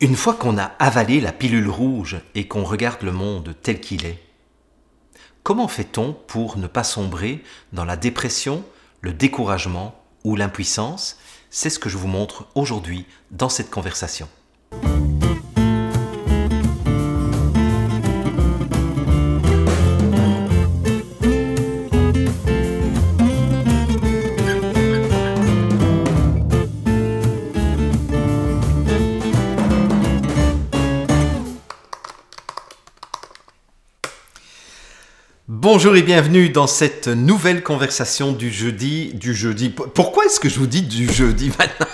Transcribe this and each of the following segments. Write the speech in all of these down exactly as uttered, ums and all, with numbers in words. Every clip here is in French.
Une fois qu'on a avalé la pilule rouge et qu'on regarde le monde tel qu'il est, comment fait-on pour ne pas sombrer dans la dépression, le découragement ou l'impuissance? C'est ce que je vous montre aujourd'hui dans cette conversation. Bonjour et bienvenue dans cette nouvelle conversation du jeudi. Du jeudi. Pourquoi est-ce que je vous dis du jeudi maintenant?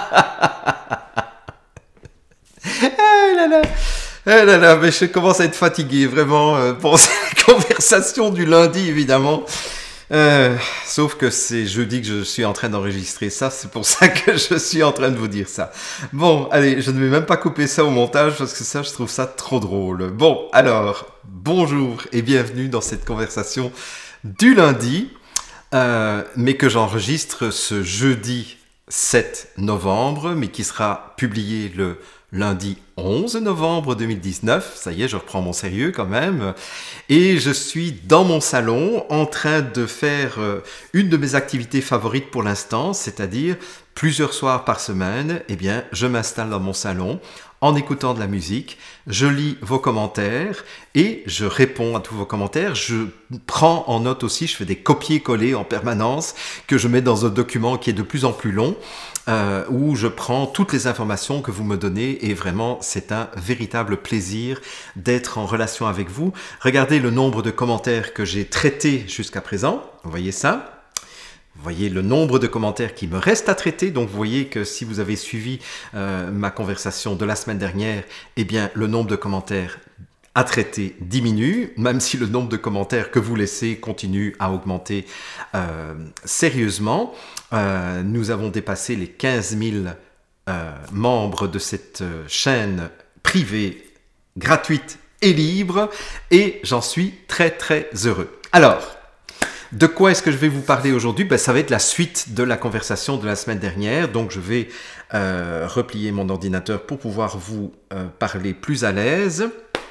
Ah là là, ah là là, mais je commence à être fatigué vraiment euh, pour cette conversation du lundi évidemment. Euh, sauf que c'est jeudi que je suis en train d'enregistrer ça, c'est pour ça que je suis en train de vous dire ça. Bon, allez, je ne vais même pas couper ça au montage parce que ça, je trouve ça trop drôle. Bon, alors, bonjour et bienvenue dans cette conversation du lundi, euh, mais que j'enregistre ce jeudi sept novembre, mais qui sera publié le lundi onze novembre deux mille dix-neuf, ça y est, je reprends mon sérieux quand même, et je suis dans mon salon en train de faire une de mes activités favorites pour l'instant, c'est-à-dire plusieurs soirs par semaine, eh bien, je m'installe dans mon salon en écoutant de la musique, je lis vos commentaires et je réponds à tous vos commentaires. Je prends en note aussi, je fais des copier-coller en permanence que je mets dans un document qui est de plus en plus long euh, où je prends toutes les informations que vous me donnez et vraiment c'est un véritable plaisir d'être en relation avec vous. Regardez le nombre de commentaires que j'ai traités jusqu'à présent, vous voyez ça ? Vous voyez le nombre de commentaires qui me restent à traiter, donc vous voyez que si vous avez suivi euh, ma conversation de la semaine dernière, eh bien le nombre de commentaires à traiter diminue, même si le nombre de commentaires que vous laissez continue à augmenter euh, sérieusement. Euh, nous avons dépassé les quinze mille euh, membres de cette chaîne privée, gratuite et libre, et j'en suis très très heureux. Alors, de quoi est-ce que je vais vous parler aujourd'hui? Ben, ça va être la suite de la conversation de la semaine dernière. Donc, je vais euh, replier mon ordinateur pour pouvoir vous euh, parler plus à l'aise.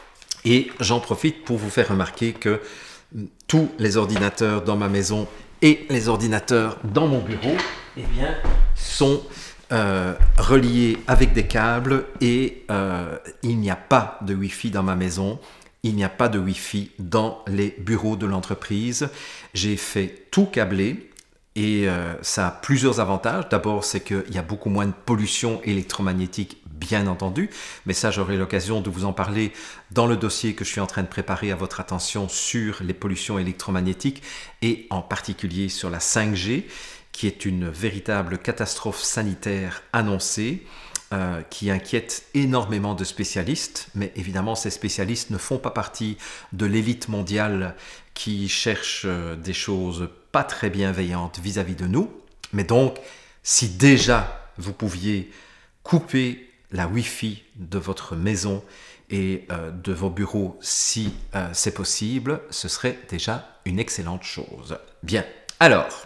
Et j'en profite pour vous faire remarquer que tous les ordinateurs dans ma maison et les ordinateurs dans mon bureau eh bien, sont euh, reliés avec des câbles et euh, il n'y a pas de Wi-Fi dans ma maison. Il n'y a pas de Wi-Fi dans les bureaux de l'entreprise. J'ai fait tout câbler et euh, ça a plusieurs avantages. D'abord, c'est qu'il y a beaucoup moins de pollution électromagnétique, bien entendu. Mais ça, j'aurai l'occasion de vous en parler dans le dossier que je suis en train de préparer à votre attention sur les pollutions électromagnétiques et en particulier sur la cinq G, qui est une véritable catastrophe sanitaire annoncée. Euh, qui inquiète énormément de spécialistes, mais évidemment ces spécialistes ne font pas partie de l'élite mondiale qui cherche euh, des choses pas très bienveillantes vis-à-vis de nous. Mais donc, si déjà vous pouviez couper la Wi-Fi de votre maison et euh, de vos bureaux si euh, c'est possible, ce serait déjà une excellente chose. Bien, alors...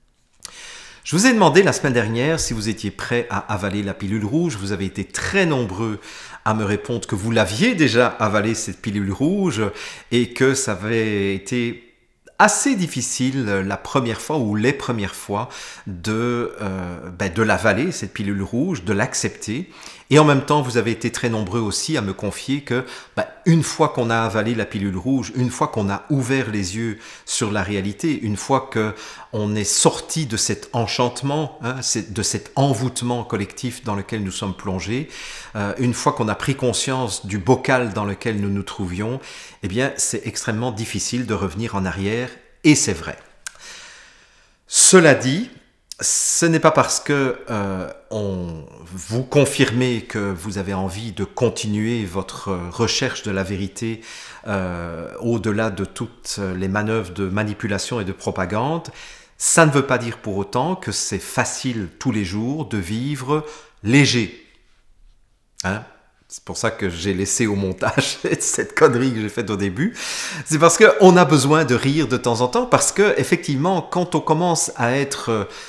Je vous ai demandé la semaine dernière si vous étiez prêts à avaler la pilule rouge. Vous avez été très nombreux à me répondre que vous l'aviez déjà avalé cette pilule rouge et que ça avait été assez difficile la première fois ou les premières fois de, euh, ben de l'avaler, cette pilule rouge, de l'accepter. Et en même temps, vous avez été très nombreux aussi à me confier que ben, une fois qu'on a avalé la pilule rouge, une fois qu'on a ouvert les yeux sur la réalité, une fois qu'on est sorti de cet enchantement, hein, de cet envoûtement collectif dans lequel nous sommes plongés, euh, une fois qu'on a pris conscience du bocal dans lequel nous nous trouvions, eh bien, c'est extrêmement difficile de revenir en arrière, et c'est vrai. Cela dit, ce n'est pas parce que euh, on vous confirmez que vous avez envie de continuer votre recherche de la vérité euh, au-delà de toutes les manœuvres de manipulation et de propagande. Ça ne veut pas dire pour autant que c'est facile tous les jours de vivre léger. Hein ? C'est pour ça que j'ai laissé au montage cette connerie que j'ai faite au début. C'est parce qu'on a besoin de rire de temps en temps, parce que effectivement, quand on commence à être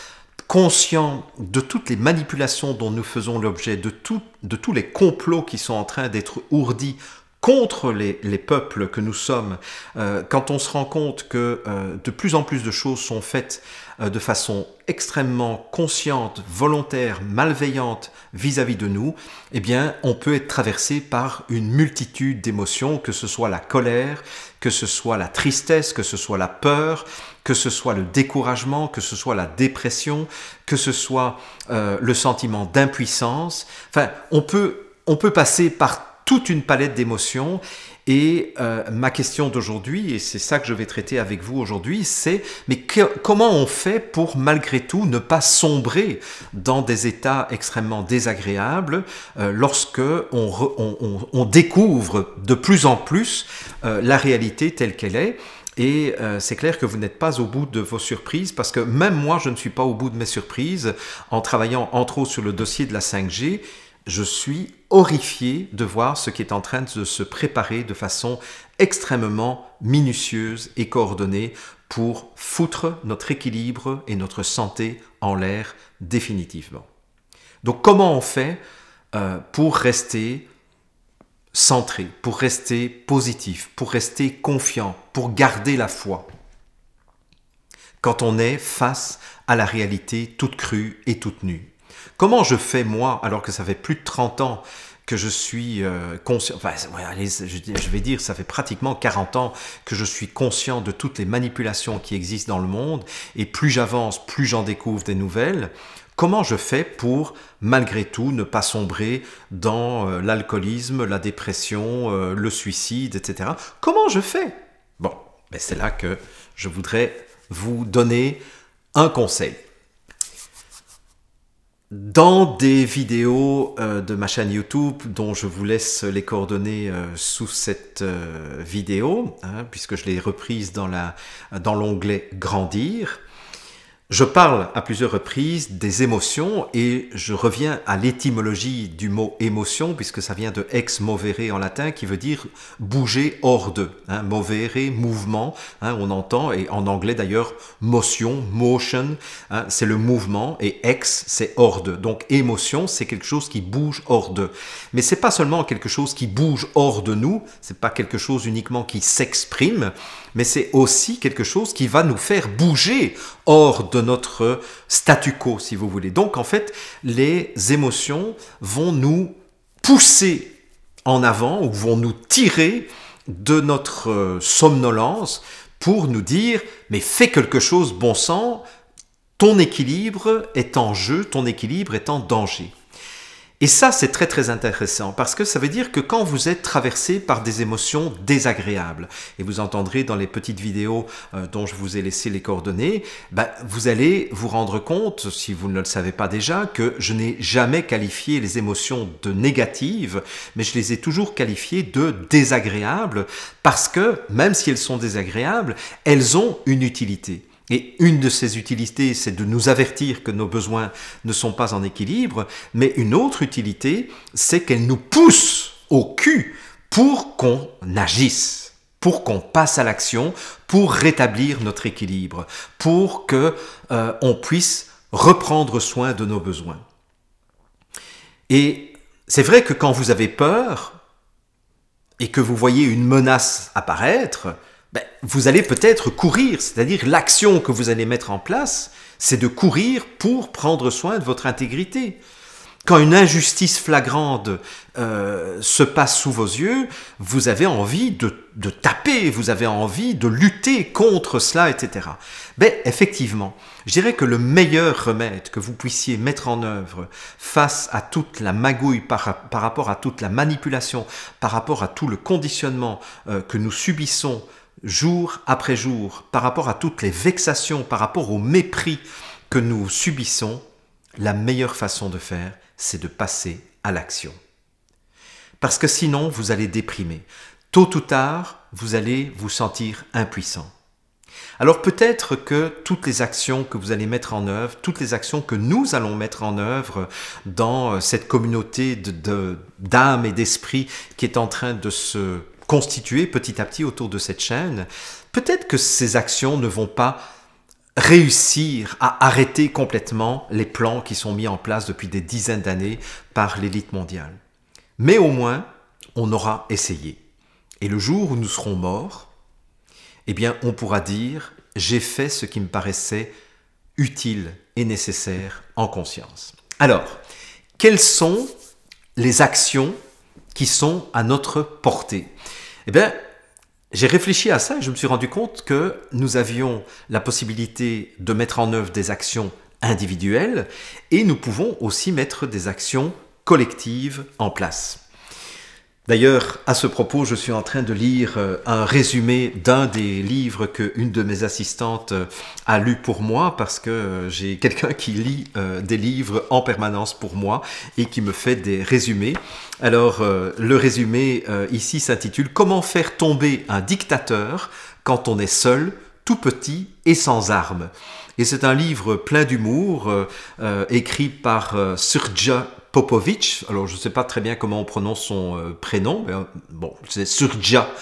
conscients de toutes les manipulations dont nous faisons l'objet, de, tout, de tous les complots qui sont en train d'être ourdis contre les, les peuples que nous sommes, euh, quand on se rend compte que euh, de plus en plus de choses sont faites euh, de façon extrêmement consciente, volontaire, malveillante vis-à-vis de nous, eh bien, on peut être traversé par une multitude d'émotions, que ce soit la colère, que ce soit la tristesse, que ce soit la peur, que ce soit le découragement, que ce soit la dépression, que ce soit euh, le sentiment d'impuissance. Enfin, on peut, on peut passer par toute une palette d'émotions et euh, ma question d'aujourd'hui, et c'est ça que je vais traiter avec vous aujourd'hui, c'est mais que, comment on fait pour malgré tout ne pas sombrer dans des états extrêmement désagréables euh, lorsque on, re, on, on, on découvre de plus en plus euh, la réalité telle qu'elle est. Et euh, c'est clair que vous n'êtes pas au bout de vos surprises, parce que même moi, je ne suis pas au bout de mes surprises en travaillant entre autres sur le dossier de la cinq G. Je suis horrifié de voir ce qui est en train de se préparer de façon extrêmement minutieuse et coordonnée pour foutre notre équilibre et notre santé en l'air définitivement. Donc comment on fait euh, pour rester centré, pour rester positif, pour rester confiant, pour garder la foi quand on est face à la réalité toute crue et toute nue? Comment je fais, moi, alors que ça fait plus de trente ans que je suis euh, conscient, enfin, ouais, allez, je, je vais dire, ça fait pratiquement quarante ans que je suis conscient de toutes les manipulations qui existent dans le monde, et plus j'avance, plus j'en découvre des nouvelles. Comment je fais pour, malgré tout, ne pas sombrer dans euh, l'alcoolisme, la dépression, euh, le suicide, et cetera. Comment je fais? Bon, ben c'est là que je voudrais vous donner un conseil. Dans des vidéos euh, de ma chaîne YouTube, dont je vous laisse les coordonnées euh, sous cette euh, vidéo, hein, puisque je l'ai reprise dans la, dans l'onglet « Grandir », je parle à plusieurs reprises des émotions et je reviens à l'étymologie du mot émotion, puisque ça vient de ex movere en latin, qui veut dire bouger hors de. Hein, movere, mouvement, hein, on entend, et en anglais d'ailleurs, motion, motion, hein, c'est le mouvement, et ex, c'est hors de. Donc émotion, c'est quelque chose qui bouge hors de. Mais c'est pas seulement quelque chose qui bouge hors de nous, c'est pas quelque chose uniquement qui s'exprime, mais c'est aussi quelque chose qui va nous faire bouger hors de notre statu quo, si vous voulez. Donc, en fait, les émotions vont nous pousser en avant ou vont nous tirer de notre somnolence pour nous dire « mais fais quelque chose, bon sang, ton équilibre est en jeu, ton équilibre est en danger ». Et ça, c'est très très intéressant parce que ça veut dire que quand vous êtes traversé par des émotions désagréables, et vous entendrez dans les petites vidéos euh, dont je vous ai laissé les coordonnées, ben, vous allez vous rendre compte, si vous ne le savez pas déjà, que je n'ai jamais qualifié les émotions de négatives, mais je les ai toujours qualifiées de désagréables parce que, même si elles sont désagréables, elles ont une utilité. Et une de ces utilités, c'est de nous avertir que nos besoins ne sont pas en équilibre, mais une autre utilité, c'est qu'elle nous pousse au cul pour qu'on agisse, pour qu'on passe à l'action, pour rétablir notre équilibre, pour que euh, on puisse reprendre soin de nos besoins. Et c'est vrai que quand vous avez peur et que vous voyez une menace apparaître, ben, vous allez peut-être courir, c'est-à-dire l'action que vous allez mettre en place, c'est de courir pour prendre soin de votre intégrité. Quand une injustice flagrante euh, se passe sous vos yeux, vous avez envie de, de taper, vous avez envie de lutter contre cela, et cetera. Ben, effectivement, je dirais que le meilleur remède que vous puissiez mettre en œuvre face à toute la magouille, par, par rapport à toute la manipulation, par rapport à tout le conditionnement euh, que nous subissons jour après jour, par rapport à toutes les vexations, par rapport au mépris que nous subissons, la meilleure façon de faire, c'est de passer à l'action. Parce que sinon, vous allez déprimer. Tôt ou tard, vous allez vous sentir impuissant. Alors peut-être que toutes les actions que vous allez mettre en œuvre, toutes les actions que nous allons mettre en œuvre dans cette communauté de, de, d'âme et d'esprit qui est en train de se constituer petit à petit autour de cette chaîne, peut-être que ces actions ne vont pas réussir à arrêter complètement les plans qui sont mis en place depuis des dizaines d'années par l'élite mondiale. Mais au moins, on aura essayé. Et le jour où nous serons morts, eh bien, on pourra dire « j'ai fait ce qui me paraissait utile et nécessaire en conscience ». Alors, quelles sont les actions qui sont à notre portée? Eh bien, j'ai réfléchi à ça et je me suis rendu compte que nous avions la possibilité de mettre en œuvre des actions individuelles et nous pouvons aussi mettre des actions collectives en place. D'ailleurs, à ce propos, je suis en train de lire un résumé d'un des livres qu'une de mes assistantes a lu pour moi, parce que j'ai quelqu'un qui lit des livres en permanence pour moi et qui me fait des résumés. Alors, le résumé ici s'intitule « Comment faire tomber un dictateur quand on est seul, tout petit et sans armes ?» Et c'est un livre plein d'humour, euh, écrit par euh, Srdja Popović. Alors, je ne sais pas très bien comment on prononce son euh, prénom, mais euh, bon, c'est Srdja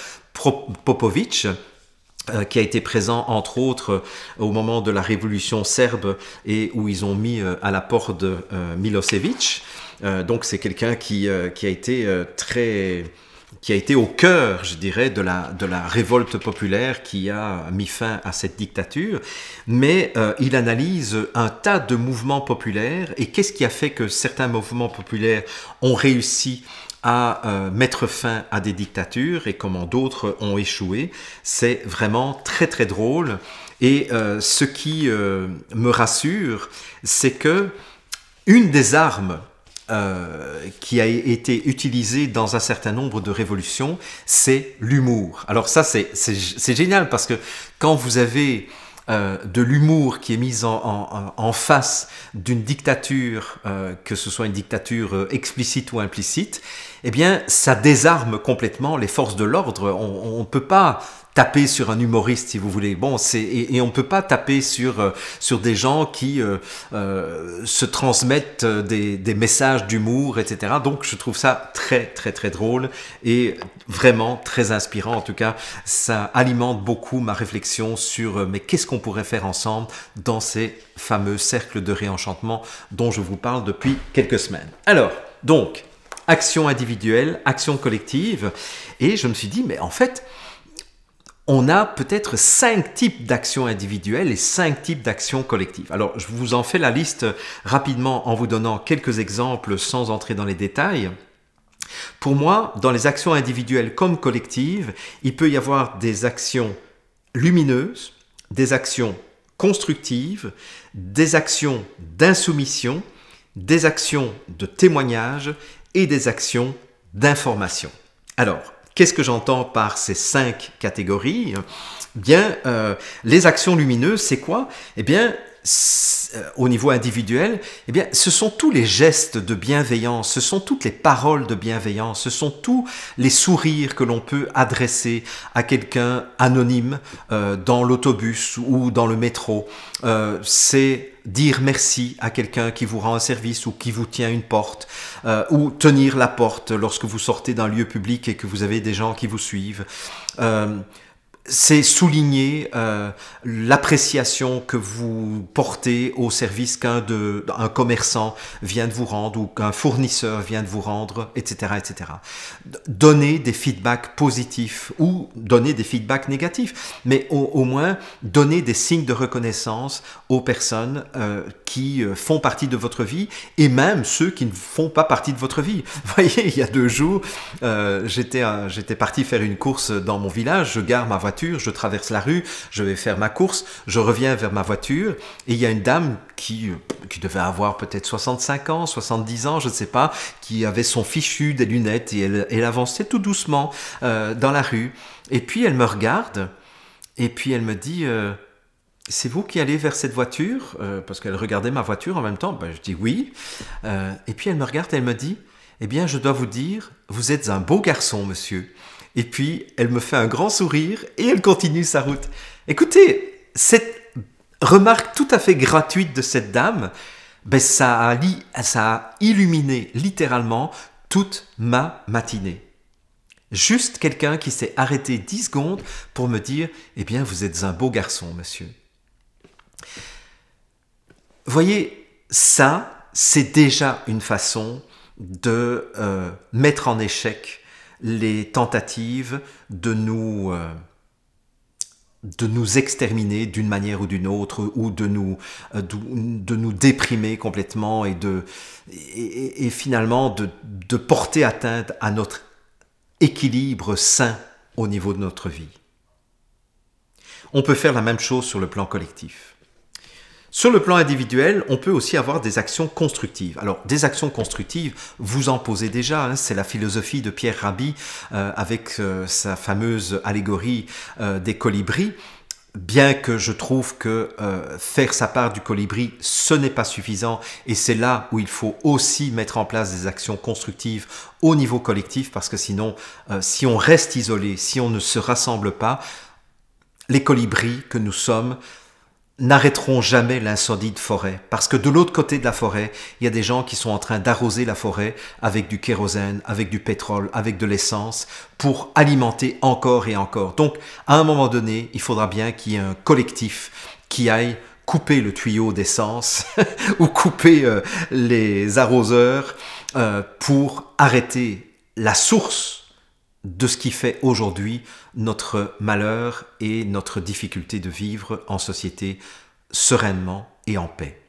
Popović, euh, qui a été présent, entre autres, euh, au moment de la révolution serbe et où ils ont mis euh, à la porte de euh, Milosevic. Euh, donc, c'est quelqu'un qui, euh, qui a été euh, très... qui a été au cœur, je dirais, de la, de la révolte populaire qui a mis fin à cette dictature. Mais euh, il analyse un tas de mouvements populaires et qu'est-ce qui a fait que certains mouvements populaires ont réussi à euh, mettre fin à des dictatures et comment d'autres ont échoué. C'est vraiment très très drôle. Et euh, ce qui euh, me rassure, c'est que une des armes Euh, qui a été utilisé dans un certain nombre de révolutions, c'est l'humour. Alors ça, c'est, c'est, c'est génial parce que quand vous avez euh, de l'humour qui est mis en, en, en face d'une dictature, euh, que ce soit une dictature euh, explicite ou implicite, eh bien, ça désarme complètement les forces de l'ordre. On ne peut pas taper sur un humoriste, si vous voulez. Bon, c'est, et, et on ne peut pas taper sur, euh, sur des gens qui euh, euh, se transmettent des, des messages d'humour, et cetera. Donc, je trouve ça très, très, très drôle et vraiment très inspirant. En tout cas, ça alimente beaucoup ma réflexion sur euh, mais qu'est-ce qu'on pourrait faire ensemble dans ces fameux cercles de réenchantement dont je vous parle depuis quelques semaines. Alors, donc, action individuelle, action collective. Et je me suis dit, mais en fait, on a peut-être cinq types d'actions individuelles et cinq types d'actions collectives. Alors, je vous en fais la liste rapidement en vous donnant quelques exemples sans entrer dans les détails. Pour moi, dans les actions individuelles comme collectives, il peut y avoir des actions lumineuses, des actions constructives, des actions d'insoumission, des actions de témoignage et des actions d'information. Alors, qu'est-ce que j'entends par ces cinq catégories? Bien, euh, les actions lumineuses, c'est quoi? Eh bien, au niveau individuel, eh bien, ce sont tous les gestes de bienveillance, ce sont toutes les paroles de bienveillance, ce sont tous les sourires que l'on peut adresser à quelqu'un anonyme euh, dans l'autobus ou dans le métro. Euh, c'est dire merci à quelqu'un qui vous rend un service ou qui vous tient une porte, euh, ou tenir la porte lorsque vous sortez d'un lieu public et que vous avez des gens qui vous suivent. Euh, c'est souligner euh, l'appréciation que vous portez au service qu'un de, un commerçant vient de vous rendre ou qu'un fournisseur vient de vous rendre, et cetera, et cetera. Donner des feedbacks positifs ou donner des feedbacks négatifs, mais au, au moins donner des signes de reconnaissance aux personnes euh, qui font partie de votre vie et même ceux qui ne font pas partie de votre vie. Vous voyez, il y a deux jours, euh, j'étais, euh, j'étais parti faire une course dans mon village, je gare ma voiture, je traverse la rue, je vais faire ma course, je reviens vers ma voiture et il y a une dame qui, qui devait avoir peut-être soixante-cinq ans, soixante-dix ans, je ne sais pas, qui avait son fichu, des lunettes et elle, elle avançait tout doucement euh, dans la rue. Et puis elle me regarde et puis elle me dit euh, « C'est vous qui allez vers cette voiture ?» euh, Parce qu'elle regardait ma voiture en même temps. Ben, je dis « Oui. Euh, » Et puis elle me regarde et elle me dit « Eh bien, je dois vous dire, vous êtes un beau garçon, monsieur. » Et puis, elle me fait un grand sourire et elle continue sa route. Écoutez, cette remarque tout à fait gratuite de cette dame, ben ça, a li- ça a illuminé littéralement toute ma matinée. Juste quelqu'un qui s'est arrêté dix secondes pour me dire « Eh bien, vous êtes un beau garçon, monsieur. » Voyez, ça, c'est déjà une façon de euh, mettre en échec les tentatives de nous, euh, de nous exterminer d'une manière ou d'une autre, ou de nous, euh, de, de nous déprimer complètement et, de, et, et finalement de, de porter atteinte à notre équilibre sain au niveau de notre vie. On peut faire la même chose sur le plan collectif. Sur le plan individuel, on peut aussi avoir des actions constructives. Alors, des actions constructives, vous en posez déjà, hein, c'est la philosophie de Pierre Rabhi euh, avec euh, sa fameuse allégorie euh, des colibris. Bien que je trouve que euh, faire sa part du colibri, ce n'est pas suffisant, et c'est là où il faut aussi mettre en place des actions constructives au niveau collectif, parce que sinon, euh, si on reste isolé, si on ne se rassemble pas, les colibris que nous sommes n'arrêteront jamais l'incendie de forêt. Parce que de l'autre côté de la forêt, il y a des gens qui sont en train d'arroser la forêt avec du kérosène, avec du pétrole, avec de l'essence, pour alimenter encore et encore. Donc, à un moment donné, il faudra bien qu'il y ait un collectif qui aille couper le tuyau d'essence ou couper euh, les arroseurs euh, pour arrêter la source de ce qui fait aujourd'hui notre malheur et notre difficulté de vivre en société sereinement et en paix.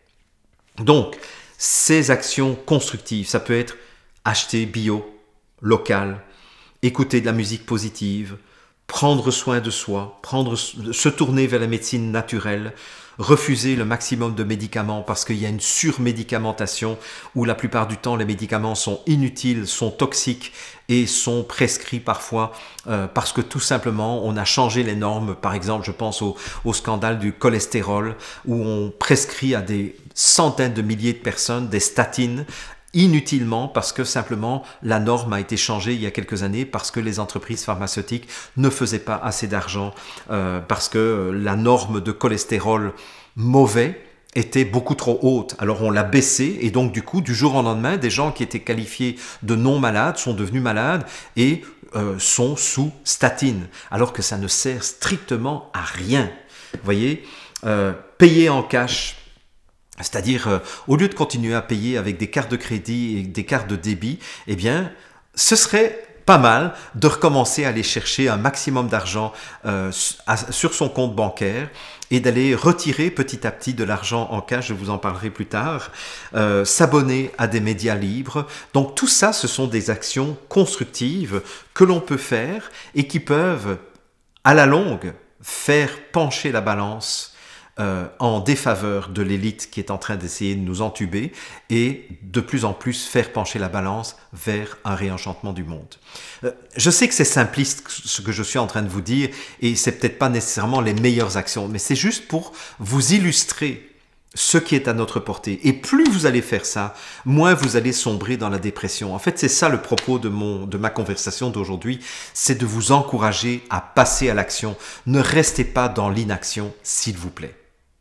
Donc, ces actions constructives, ça peut être acheter bio, local, écouter de la musique positive, prendre soin de soi, prendre, se tourner vers la médecine naturelle, refuser le maximum de médicaments parce qu'il y a une surmédicamentation où la plupart du temps les médicaments sont inutiles, sont toxiques et sont prescrits parfois euh, parce que tout simplement on a changé les normes. Par exemple, je pense au, au scandale du cholestérol où on prescrit à des centaines de milliers de personnes des statines inutilement parce que simplement la norme a été changée il y a quelques années parce que les entreprises pharmaceutiques ne faisaient pas assez d'argent euh, parce que la norme de cholestérol mauvais était beaucoup trop haute. Alors on l'a baissé et donc du coup du jour au lendemain des gens qui étaient qualifiés de non malades sont devenus malades et euh, sont sous statine alors que ça ne sert strictement à rien. Vous voyez, euh, payer en cash. C'est-à-dire, euh, au lieu de continuer à payer avec des cartes de crédit et des cartes de débit, eh bien, ce serait pas mal de recommencer à aller chercher un maximum d'argent euh, sur son compte bancaire et d'aller retirer petit à petit de l'argent en cash, je vous en parlerai plus tard, euh, s'abonner à des médias libres. Donc tout ça, ce sont des actions constructives que l'on peut faire et qui peuvent, à la longue, faire pencher la balance Euh, en défaveur de l'élite qui est en train d'essayer de nous entuber et de plus en plus faire pencher la balance vers un réenchantement du monde. Euh, je sais que c'est simpliste ce que je suis en train de vous dire et c'est peut-être pas nécessairement les meilleures actions, mais c'est juste pour vous illustrer ce qui est à notre portée. Et plus vous allez faire ça, moins vous allez sombrer dans la dépression. En fait, c'est ça le propos de, mon, de ma conversation d'aujourd'hui, c'est de vous encourager à passer à l'action. Ne restez pas dans l'inaction, s'il vous plaît.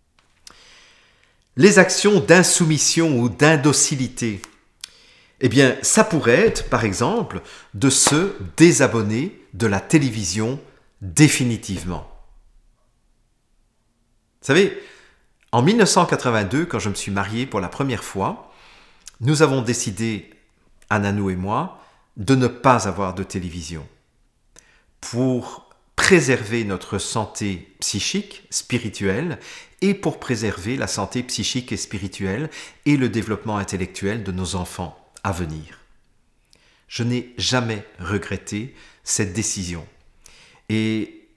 Les actions d'insoumission ou d'indocilité, eh bien, ça pourrait être, par exemple, de se désabonner de la télévision définitivement. Vous savez, en mille neuf cent quatre-vingt-deux, quand je me suis marié pour la première fois, nous avons décidé, Ananou et moi, de ne pas avoir de télévision pour préserver notre santé psychique, spirituelle, et pour préserver la santé psychique et spirituelle et le développement intellectuel de nos enfants à venir. Je n'ai jamais regretté cette décision. Et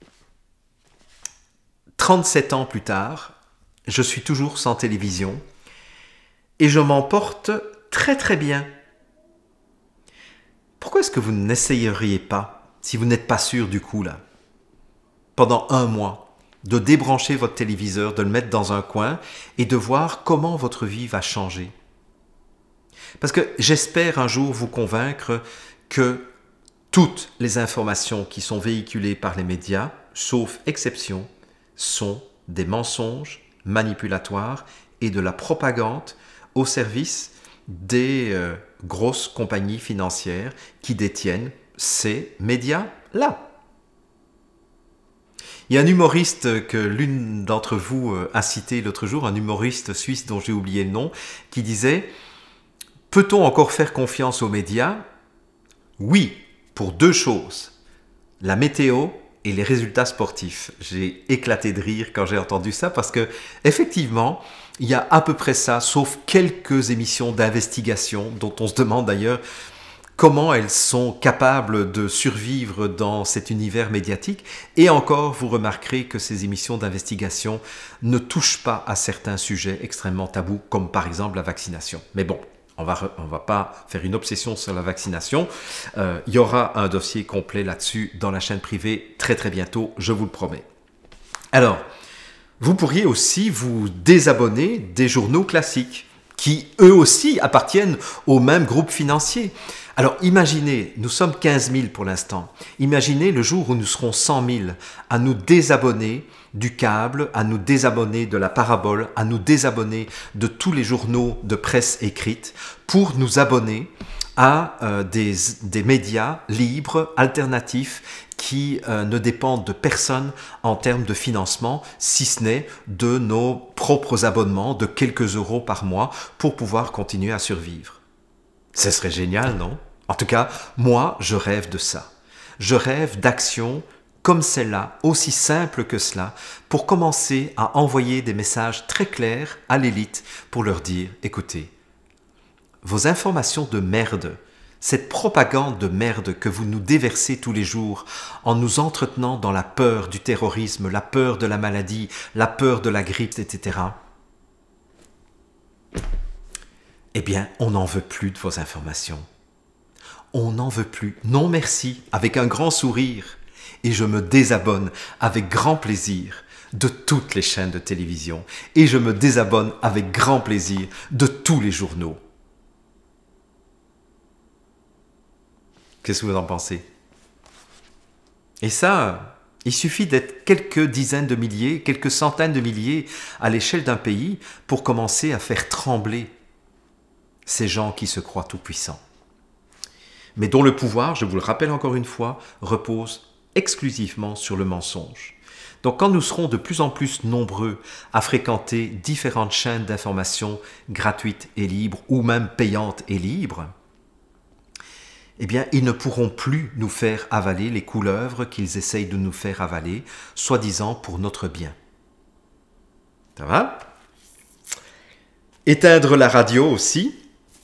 trente-sept ans plus tard, je suis toujours sans télévision et je m'en porte très très bien. Pourquoi est-ce que vous n'essayeriez pas, si vous n'êtes pas sûr du coup là, pendant un mois, de débrancher votre téléviseur, de le mettre dans un coin et de voir comment votre vie va changer. Parce que j'espère un jour vous convaincre que toutes les informations qui sont véhiculées par les médias, sauf exception, sont des mensonges manipulatoires et de la propagande au service des euh, grosses compagnies financières qui détiennent ces médias-là. Il y a un humoriste que l'une d'entre vous a cité l'autre jour, un humoriste suisse dont j'ai oublié le nom, qui disait « Peut-on encore faire confiance aux médias ? Oui, pour deux choses, la météo et les résultats sportifs. » J'ai éclaté de rire quand j'ai entendu ça parce que, effectivement, il y a à peu près ça, sauf quelques émissions d'investigation dont on se demande d'ailleurs comment elles sont capables de survivre dans cet univers médiatique. Et encore, vous remarquerez que ces émissions d'investigation ne touchent pas à certains sujets extrêmement tabous, comme par exemple la vaccination. Mais bon, on va, on va pas faire une obsession sur la vaccination. Euh, il y aura un dossier complet là-dessus dans la chaîne privée très très bientôt, je vous le promets. Alors, vous pourriez aussi vous désabonner des journaux classiques, qui eux aussi appartiennent au même groupe financier. Alors imaginez, nous sommes quinze mille pour l'instant, imaginez le jour où nous serons cent mille à nous désabonner du câble, à nous désabonner de la parabole, à nous désabonner de tous les journaux de presse écrite pour nous abonner à euh, des, des médias libres, alternatifs, qui euh, ne dépendent de personne en termes de financement, si ce n'est de nos propres abonnements de quelques euros par mois pour pouvoir continuer à survivre. Ce serait génial, non ? En tout cas, moi, je rêve de ça. Je rêve d'actions comme celle-là, aussi simples que cela, pour commencer à envoyer des messages très clairs à l'élite pour leur dire « Écoutez, vos informations de merde, cette propagande de merde que vous nous déversez tous les jours en nous entretenant dans la peur du terrorisme, la peur de la maladie, la peur de la grippe, et cetera, eh bien, on n'en veut plus de vos informations. On n'en veut plus. Non merci, avec un grand sourire. Et je me désabonne avec grand plaisir de toutes les chaînes de télévision. Et je me désabonne avec grand plaisir de tous les journaux. Qu'est-ce que vous en pensez ? Et ça, il suffit d'être quelques dizaines de milliers, quelques centaines de milliers à l'échelle d'un pays pour commencer à faire trembler ces gens qui se croient tout-puissants. Mais dont le pouvoir, je vous le rappelle encore une fois, repose exclusivement sur le mensonge. Donc quand nous serons de plus en plus nombreux à fréquenter différentes chaînes d'information gratuites et libres, ou même payantes et libres, eh bien, ils ne pourront plus nous faire avaler les couleuvres qu'ils essayent de nous faire avaler, soi-disant pour notre bien. Ça va ? Éteindre la radio aussi.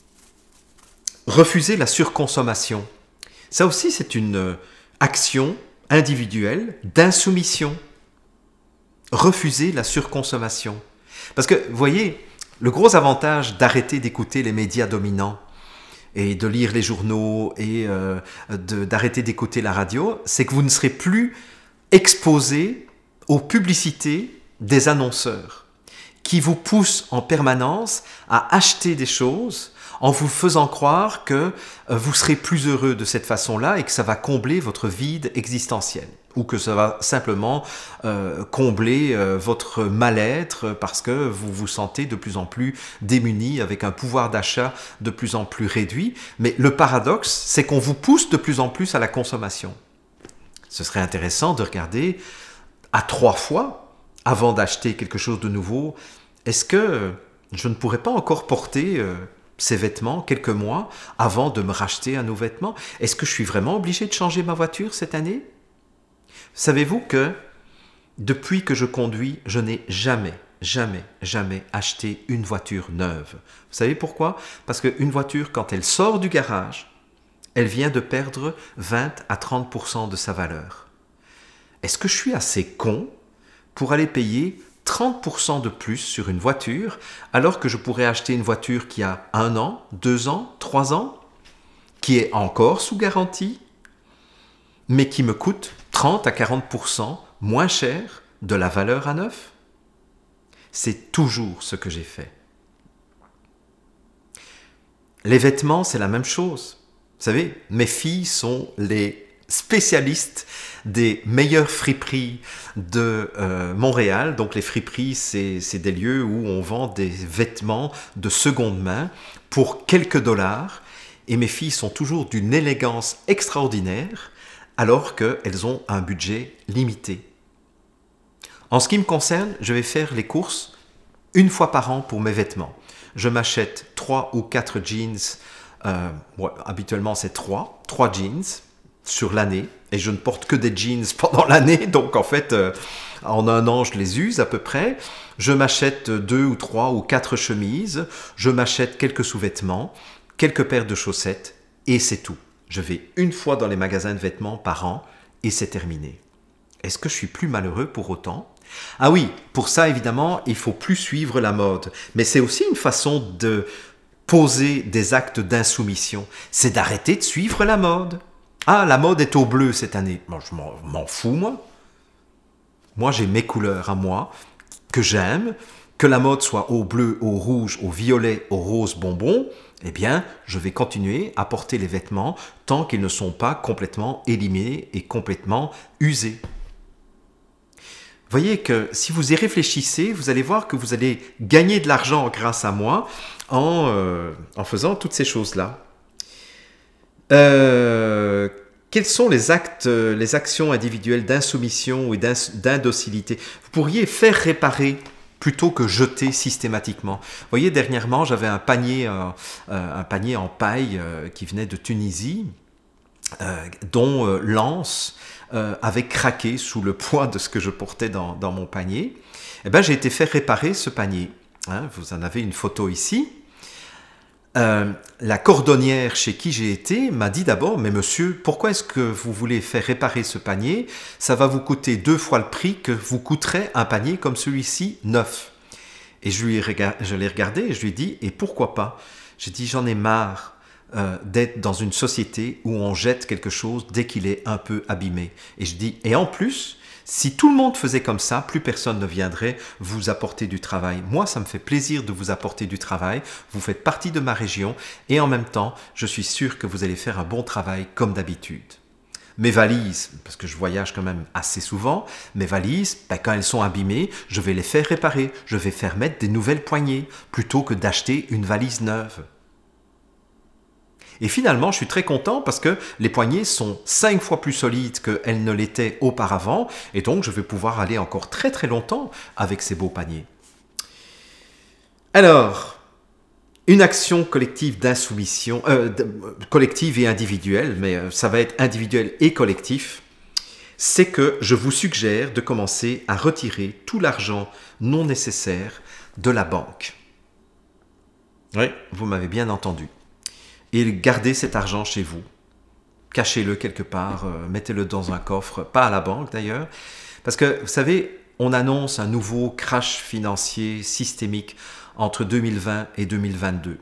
Refuser la surconsommation. Ça aussi, c'est une action individuelle d'insoumission. Refuser la surconsommation. Parce que, vous voyez, le gros avantage d'arrêter d'écouter les médias dominants et de lire les journaux et euh, de, d'arrêter d'écouter la radio, c'est que vous ne serez plus exposé aux publicités des annonceurs qui vous poussent en permanence à acheter des choses en vous faisant croire que vous serez plus heureux de cette façon-là et que ça va combler votre vide existentiel. Ou que ça va simplement euh, combler euh, votre mal-être parce que vous vous sentez de plus en plus démuni avec un pouvoir d'achat de plus en plus réduit. Mais le paradoxe, c'est qu'on vous pousse de plus en plus à la consommation. Ce serait intéressant de regarder à trois fois, avant d'acheter quelque chose de nouveau, est-ce que je ne pourrais pas encore porter euh, ces vêtements quelques mois avant de me racheter un nouveau vêtement ? Est-ce que je suis vraiment obligé de changer ma voiture cette année ? Savez-vous que depuis que je conduis, je n'ai jamais, jamais, jamais acheté une voiture neuve. Vous savez pourquoi ? Parce qu'une voiture, quand elle sort du garage, elle vient de perdre vingt à trente pour cent de sa valeur. Est-ce que je suis assez con pour aller payer trente pour cent de plus sur une voiture alors que je pourrais acheter une voiture qui a un an, deux ans, trois ans, qui est encore sous garantie, mais qui me coûte trente à quarante pour cent moins cher de la valeur à neuf? C'est toujours ce que j'ai fait. Les vêtements, c'est la même chose. Vous savez, mes filles sont les spécialistes des meilleures friperies de euh, Montréal. Donc les friperies, c'est, c'est des lieux où on vend des vêtements de seconde main pour quelques dollars. Et mes filles sont toujours d'une élégance extraordinaire alors qu'elles ont un budget limité. En ce qui me concerne, je vais faire les courses une fois par an pour mes vêtements. Je m'achète trois ou quatre jeans, euh, ouais, habituellement c'est trois, trois jeans sur l'année, et je ne porte que des jeans pendant l'année, donc en fait, euh, en un an, je les use à peu près. Je m'achète deux ou trois ou quatre chemises, je m'achète quelques sous-vêtements, quelques paires de chaussettes, et c'est tout. Je vais une fois dans les magasins de vêtements par an, et c'est terminé. Est-ce que je suis plus malheureux pour autant ? Ah oui, pour ça, évidemment, il faut plus suivre la mode. Mais c'est aussi une façon de poser des actes d'insoumission. C'est d'arrêter de suivre la mode. Ah, la mode est au bleu cette année. Bon, je m'en, m'en fous, moi. Moi, j'ai mes couleurs à moi, que j'aime. Que la mode soit au bleu, au rouge, au violet, au rose bonbon, eh bien, je vais continuer à porter les vêtements tant qu'ils ne sont pas complètement éliminés et complètement usés. Voyez que si vous y réfléchissez, vous allez voir que vous allez gagner de l'argent grâce à moi en, euh, en faisant toutes ces choses-là. Euh, quels sont les actes, les actions individuelles d'insoumission et d'indocilité ? Vous pourriez faire réparer plutôt que jeter systématiquement. Vous voyez, dernièrement, j'avais un panier, euh, un panier en paille euh, qui venait de Tunisie, euh, dont euh, l'anse euh, avait craqué sous le poids de ce que je portais dans, dans mon panier. Eh ben, j'ai été faire réparer ce panier. Hein, vous en avez une photo ici. Euh, la cordonnière chez qui j'ai été m'a dit d'abord, mais monsieur, pourquoi est-ce que vous voulez faire réparer ce panier ? Ça va vous coûter deux fois le prix que vous coûterait un panier comme celui-ci neuf. Et je, lui ai regard... je l'ai regardé et je lui ai dit, et pourquoi pas ? J'ai dit, j'en ai marre euh, d'être dans une société où on jette quelque chose dès qu'il est un peu abîmé. Et je dis, et en plus, si tout le monde faisait comme ça, plus personne ne viendrait vous apporter du travail. Moi, ça me fait plaisir de vous apporter du travail. Vous faites partie de ma région et en même temps, je suis sûr que vous allez faire un bon travail comme d'habitude. Mes valises, parce que je voyage quand même assez souvent, mes valises, ben, quand elles sont abîmées, je vais les faire réparer. Je vais faire mettre des nouvelles poignées plutôt que d'acheter une valise neuve. Et finalement, je suis très content parce que les poignées sont cinq fois plus solides qu'elles ne l'étaient auparavant. Et donc, je vais pouvoir aller encore très très longtemps avec ces beaux paniers. Alors, une action collective d'insoumission, euh, collective et individuelle, mais ça va être individuel et collectif, c'est que je vous suggère de commencer à retirer tout l'argent non nécessaire de la banque. Oui, vous m'avez bien entendu. Et gardez cet argent chez vous. Cachez-le quelque part, euh, mettez-le dans un coffre, pas à la banque d'ailleurs. Parce que, vous savez, on annonce un nouveau crash financier systémique entre deux mille vingt et deux mille vingt-deux.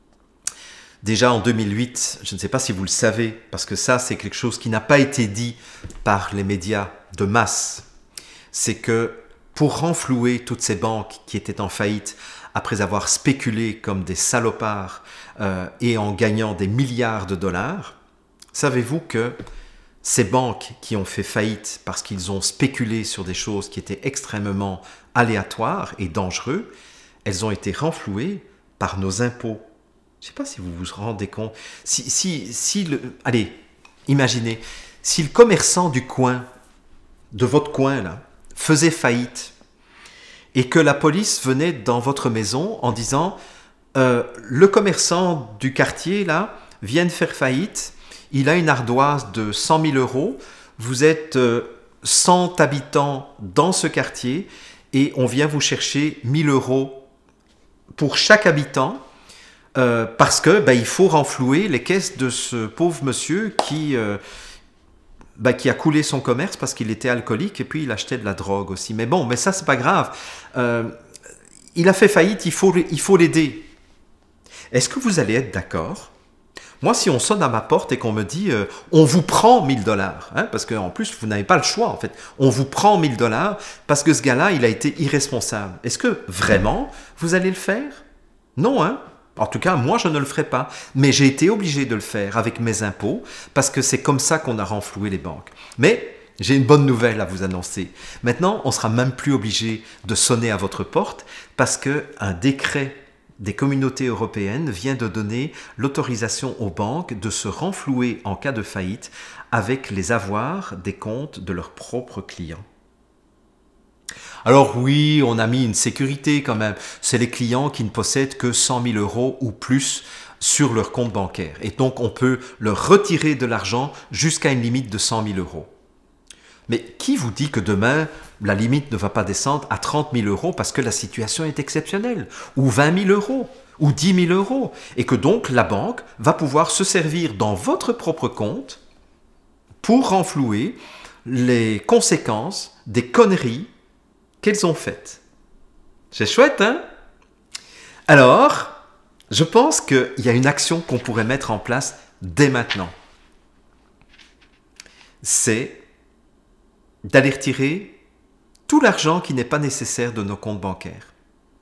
Déjà en deux mille huit, je ne sais pas si vous le savez, parce que ça c'est quelque chose qui n'a pas été dit par les médias de masse, c'est que pour renflouer toutes ces banques qui étaient en faillite, après avoir spéculé comme des salopards euh, et en gagnant des milliards de dollars, savez-vous que ces banques qui ont fait faillite parce qu'ils ont spéculé sur des choses qui étaient extrêmement aléatoires et dangereuses, elles ont été renflouées par nos impôts. Je ne sais pas si vous vous rendez compte. Si, si, si le, allez, imaginez, si le commerçant du coin, de votre coin là, faisait faillite, et que la police venait dans votre maison en disant euh, le commerçant du quartier là vient de faire faillite, il a une ardoise de cent mille euros, vous êtes euh, cent habitants dans ce quartier et on vient vous chercher mille euros pour chaque habitant euh, parce que bah, il faut renflouer les caisses de ce pauvre monsieur qui... Euh, Bah, qui a coulé son commerce parce qu'il était alcoolique et puis il achetait de la drogue aussi. Mais bon, mais ça, c'est pas grave. Euh, il a fait faillite, il faut, il faut l'aider. Est-ce que vous allez être d'accord ? Moi, si on sonne à ma porte et qu'on me dit euh, « on vous prend mille dollars hein, », parce qu'en plus, vous n'avez pas le choix, en fait. On vous prend mille dollars parce que ce gars-là, il a été irresponsable. Est-ce que, vraiment, vous allez le faire ? Non, hein ? En tout cas, moi, je ne le ferai pas. Mais j'ai été obligé de le faire avec mes impôts parce que c'est comme ça qu'on a renfloué les banques. Mais j'ai une bonne nouvelle à vous annoncer. Maintenant, on ne sera même plus obligé de sonner à votre porte parce qu'un décret des communautés européennes vient de donner l'autorisation aux banques de se renflouer en cas de faillite avec les avoirs des comptes de leurs propres clients. Alors oui, on a mis une sécurité quand même. C'est les clients qui ne possèdent que cent mille euros ou plus sur leur compte bancaire. Et donc, on peut leur retirer de l'argent jusqu'à une limite de cent mille euros. Mais qui vous dit que demain, la limite ne va pas descendre à trente mille euros parce que la situation est exceptionnelle, ou vingt mille euros, ou dix mille euros, et que donc la banque va pouvoir se servir dans votre propre compte pour renflouer les conséquences des conneries qu'elles ont faites. C'est chouette, hein? Alors, je pense qu'il y a une action qu'on pourrait mettre en place dès maintenant. C'est d'aller retirer tout l'argent qui n'est pas nécessaire de nos comptes bancaires.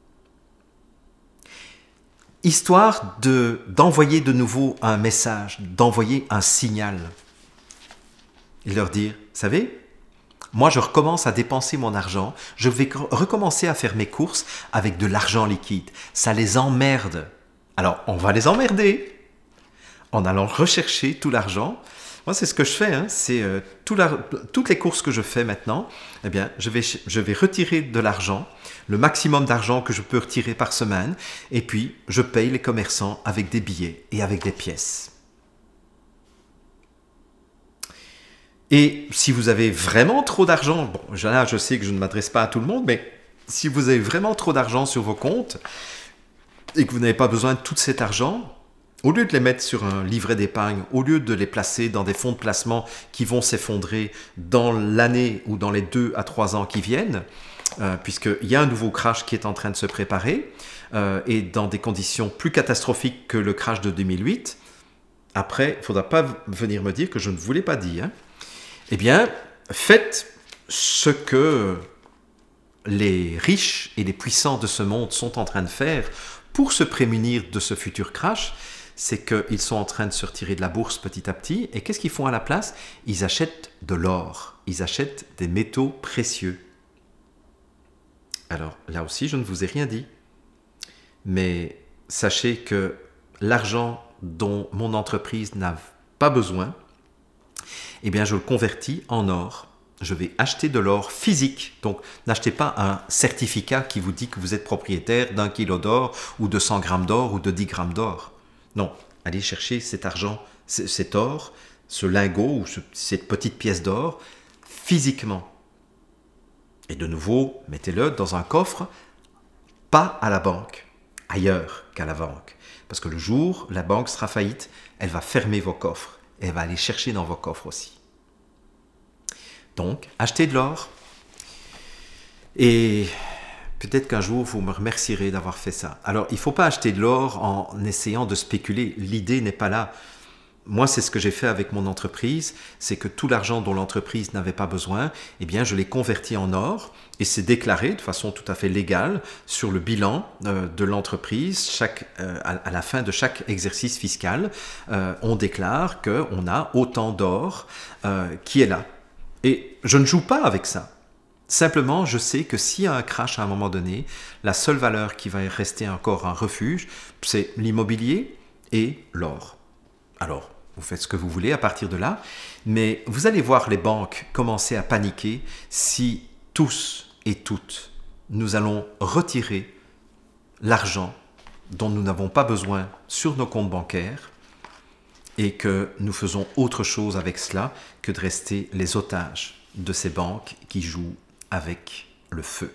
Histoire de, d'envoyer de nouveau un message, d'envoyer un signal. Et leur dire, vous savez, moi je recommence à dépenser mon argent, je vais recommencer à faire mes courses avec de l'argent liquide. Ça les emmerde. Alors on va les emmerder en allant rechercher tout l'argent. Moi, c'est ce que je fais, hein. C'est euh, tout la, toutes les courses que je fais maintenant, eh bien, je vais, je vais retirer de l'argent, le maximum d'argent que je peux retirer par semaine, et puis je paye les commerçants avec des billets et avec des pièces. Et si vous avez vraiment trop d'argent, bon, là, je sais que je ne m'adresse pas à tout le monde, mais si vous avez vraiment trop d'argent sur vos comptes et que vous n'avez pas besoin de tout cet argent, au lieu de les mettre sur un livret d'épargne, au lieu de les placer dans des fonds de placement qui vont s'effondrer dans l'année ou dans les deux à trois ans qui viennent, euh, puisqu'il y a un nouveau crash qui est en train de se préparer, euh, et dans des conditions plus catastrophiques que le crash de deux mille huit, après, il ne faudra pas venir me dire que je ne vous l'ai pas dit. Hein. Eh bien, faites ce que les riches et les puissants de ce monde sont en train de faire pour se prémunir de ce futur crash. C'est qu'ils sont en train de se retirer de la bourse petit à petit. Et qu'est-ce qu'ils font à la place? Ils achètent de l'or. Ils achètent des métaux précieux. Alors, là aussi, je ne vous ai rien dit. Mais sachez que l'argent dont mon entreprise n'a pas besoin, eh bien, je le convertis en or. Je vais acheter de l'or physique. Donc, n'achetez pas un certificat qui vous dit que vous êtes propriétaire d'un kilo d'or ou de cent grammes d'or ou de dix grammes d'or. Non, allez chercher cet argent, cet or, ce lingot ou ce, cette petite pièce d'or physiquement. Et de nouveau, mettez-le dans un coffre, pas à la banque, ailleurs qu'à la banque. Parce que le jour où la banque sera faillite, elle va fermer vos coffres. Et elle va aller chercher dans vos coffres aussi. Donc, achetez de l'or. Et peut-être qu'un jour, vous me remercierez d'avoir fait ça. Alors, il ne faut pas acheter de l'or en essayant de spéculer. L'idée n'est pas là. Moi, c'est ce que j'ai fait avec mon entreprise. C'est que tout l'argent dont l'entreprise n'avait pas besoin, eh bien, je l'ai converti en or. Et c'est déclaré de façon tout à fait légale sur le bilan euh, de l'entreprise. Chaque, euh, à, à la fin de chaque exercice fiscal, euh, on déclare qu'on a autant d'or euh, qui est là. Et je ne joue pas avec ça. Simplement, je sais que s'il y a un crash à un moment donné, la seule valeur qui va rester encore un refuge, c'est l'immobilier et l'or. Alors, vous faites ce que vous voulez à partir de là, mais vous allez voir les banques commencer à paniquer si tous et toutes, nous allons retirer l'argent dont nous n'avons pas besoin sur nos comptes bancaires et que nous faisons autre chose avec cela que de rester les otages de ces banques qui jouent avec le feu.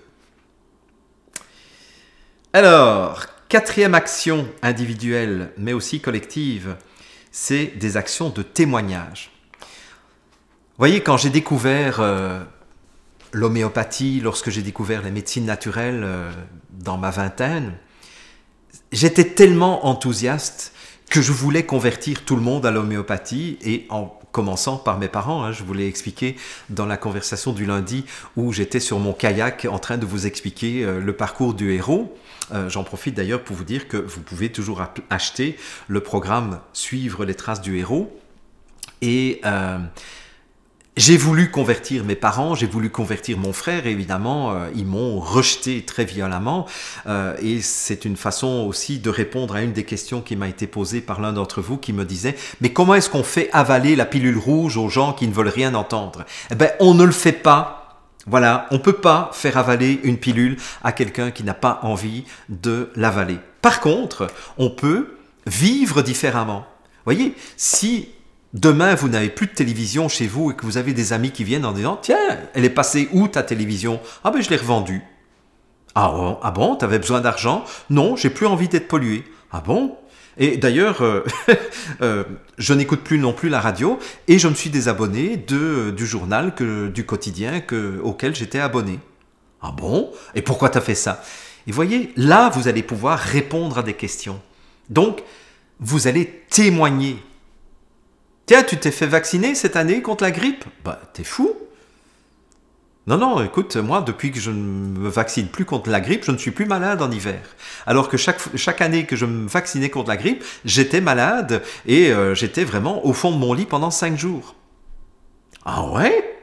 Alors, quatrième action individuelle, mais aussi collective, c'est des actions de témoignage. Vous voyez, quand j'ai découvert euh, l'homéopathie, lorsque j'ai découvert les médecines naturelles euh, dans ma vingtaine, j'étais tellement enthousiaste que je voulais convertir tout le monde à l'homéopathie, et en commençant par mes parents. Hein, je vous l'ai expliqué dans la conversation du lundi où j'étais sur mon kayak en train de vous expliquer euh, le parcours du héros. Euh, j'en profite d'ailleurs pour vous dire que vous pouvez toujours acheter le programme Suivre les traces du héros. Et euh, j'ai voulu convertir mes parents, j'ai voulu convertir mon frère, et évidemment, euh, ils m'ont rejeté très violemment. Euh, et c'est une façon aussi de répondre à une des questions qui m'a été posée par l'un d'entre vous qui me disait « Mais comment est-ce qu'on fait avaler la pilule rouge aux gens qui ne veulent rien entendre ?» Eh bien, on ne le fait pas Voilà, on ne peut pas faire avaler une pilule à quelqu'un qui n'a pas envie de l'avaler. Par contre, on peut vivre différemment. Vous voyez, si demain vous n'avez plus de télévision chez vous et que vous avez des amis qui viennent en disant « Tiens, elle est passée où ta télévision ?»« Ah ben je l'ai revendue. » « Ah bon, ah bon, t'avais besoin d'argent ?»« Non, j'ai plus envie d'être pollué. »« Ah bon ?» Et d'ailleurs, euh, euh, je n'écoute plus non plus la radio et je me suis désabonné de, du journal, que, du quotidien que, auquel j'étais abonné. Ah bon? Et pourquoi tu as fait ça? Et voyez, là, vous allez pouvoir répondre à des questions. Donc, vous allez témoigner. Tiens, tu t'es fait vacciner cette année contre la grippe? Bah, t'es fou. Non, non, écoute, moi, depuis que je ne me vaccine plus contre la grippe, je ne suis plus malade en hiver. Alors que chaque, chaque année que je me vaccinais contre la grippe, j'étais malade et euh, j'étais vraiment au fond de mon lit pendant cinq jours. Ah ouais?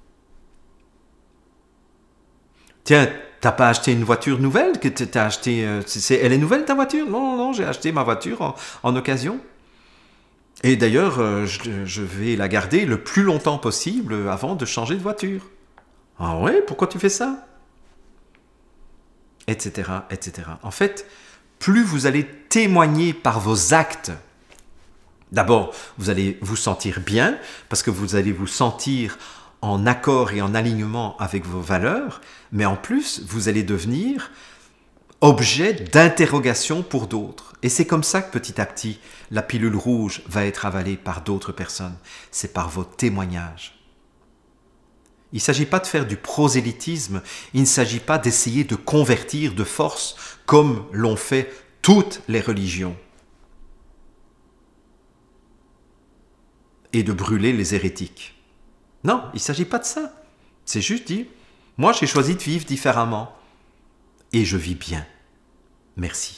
Tiens, t'as pas acheté une voiture nouvelle? Que t'as acheté, euh, c'est, elle est nouvelle ta voiture? Non, non, non, j'ai acheté ma voiture en, en occasion. Et d'ailleurs, euh, je, je vais la garder le plus longtemps possible avant de changer de voiture. Ah ouais, pourquoi tu fais ça? Etc, et cetera. En fait, plus vous allez témoigner par vos actes, d'abord, vous allez vous sentir bien, parce que vous allez vous sentir en accord et en alignement avec vos valeurs, mais en plus, vous allez devenir objet d'interrogation pour d'autres. Et c'est comme ça que petit à petit, la pilule rouge va être avalée par d'autres personnes. C'est par vos témoignages. Il ne s'agit pas de faire du prosélytisme, il ne s'agit pas d'essayer de convertir de force comme l'ont fait toutes les religions et de brûler les hérétiques. Non, il ne s'agit pas de ça. C'est juste dire, moi j'ai choisi de vivre différemment et je vis bien. Merci.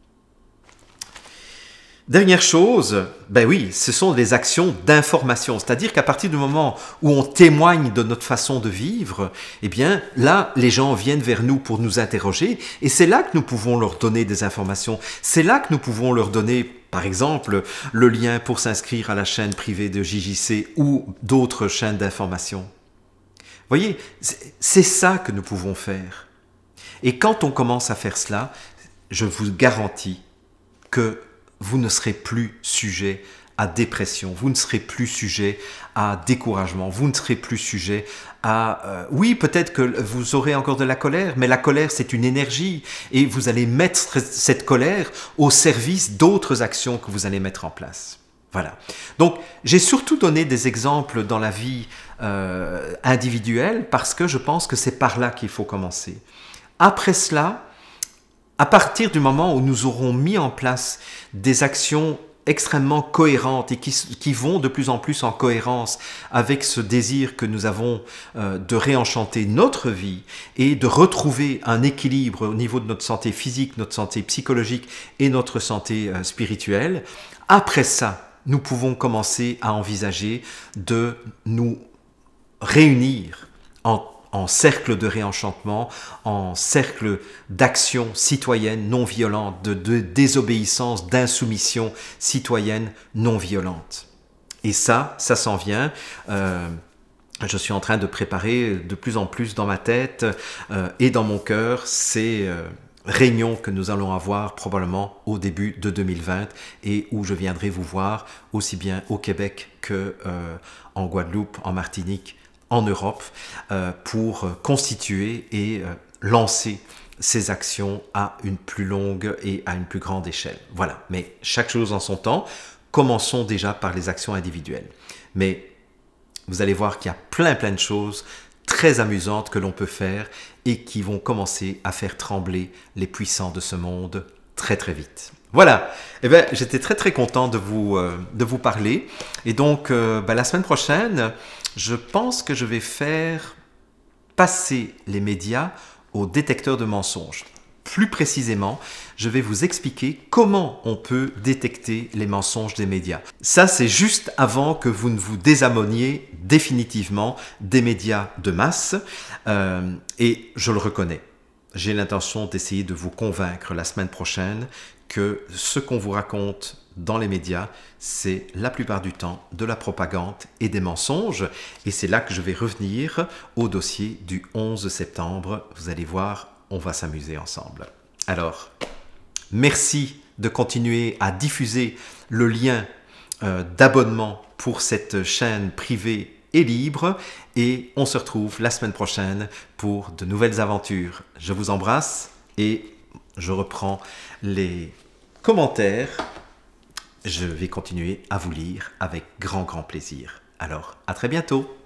Dernière chose, ben oui, ce sont les actions d'information. C'est-à-dire qu'à partir du moment où on témoigne de notre façon de vivre, eh bien là, les gens viennent vers nous pour nous interroger et c'est là que nous pouvons leur donner des informations. C'est là que nous pouvons leur donner, par exemple, le lien pour s'inscrire à la chaîne privée de J J C ou d'autres chaînes d'information. Vous voyez, c'est ça que nous pouvons faire. Et quand on commence à faire cela, je vous garantis que vous ne serez plus sujet à dépression, vous ne serez plus sujet à découragement, vous ne serez plus sujet à... Euh, oui, peut-être que vous aurez encore de la colère, mais la colère, c'est une énergie et vous allez mettre cette colère au service d'autres actions que vous allez mettre en place. Voilà. Donc, j'ai surtout donné des exemples dans la vie euh, individuelle parce que je pense que c'est par là qu'il faut commencer. Après cela, à partir du moment où nous aurons mis en place des actions extrêmement cohérentes et qui, qui vont de plus en plus en cohérence avec ce désir que nous avons euh, de réenchanter notre vie et de retrouver un équilibre au niveau de notre santé physique, notre santé psychologique et notre santé euh, spirituelle, après ça, nous pouvons commencer à envisager de nous réunir en en cercle de réenchantement, en cercle d'action citoyenne non violente, de, de désobéissance, d'insoumission citoyenne non violente. Et ça, ça s'en vient. Euh, je suis en train de préparer de plus en plus dans ma tête euh, et dans mon cœur ces euh, réunions que nous allons avoir probablement au début de deux mille vingt et où je viendrai vous voir aussi bien au Québec que euh, en Guadeloupe, en Martinique, en Europe, euh, pour constituer et euh, lancer ces actions à une plus longue et à une plus grande échelle. Voilà, mais chaque chose en son temps. Commençons déjà par les actions individuelles. Mais vous allez voir qu'il y a plein plein de choses très amusantes que l'on peut faire et qui vont commencer à faire trembler les puissants de ce monde très très vite. Voilà, eh bien, j'étais très très content de vous, euh, de vous parler. Et donc, euh, ben, la semaine prochaine, je pense que je vais faire passer les médias au détecteur de mensonges. Plus précisément, je vais vous expliquer comment on peut détecter les mensonges des médias. Ça, c'est juste avant que vous ne vous désabonniez définitivement des médias de masse. Euh, et je le reconnais. J'ai l'intention d'essayer de vous convaincre la semaine prochaine que ce qu'on vous raconte dans les médias, c'est la plupart du temps de la propagande et des mensonges. Et c'est là que je vais revenir au dossier du onze septembre. Vous allez voir, on va s'amuser ensemble. Alors, merci de continuer à diffuser le lien euh, d'abonnement pour cette chaîne privée et libre. Et on se retrouve la semaine prochaine pour de nouvelles aventures. Je vous embrasse et je reprends les commentaires. Je vais continuer à vous lire avec grand, grand plaisir. Alors, à très bientôt.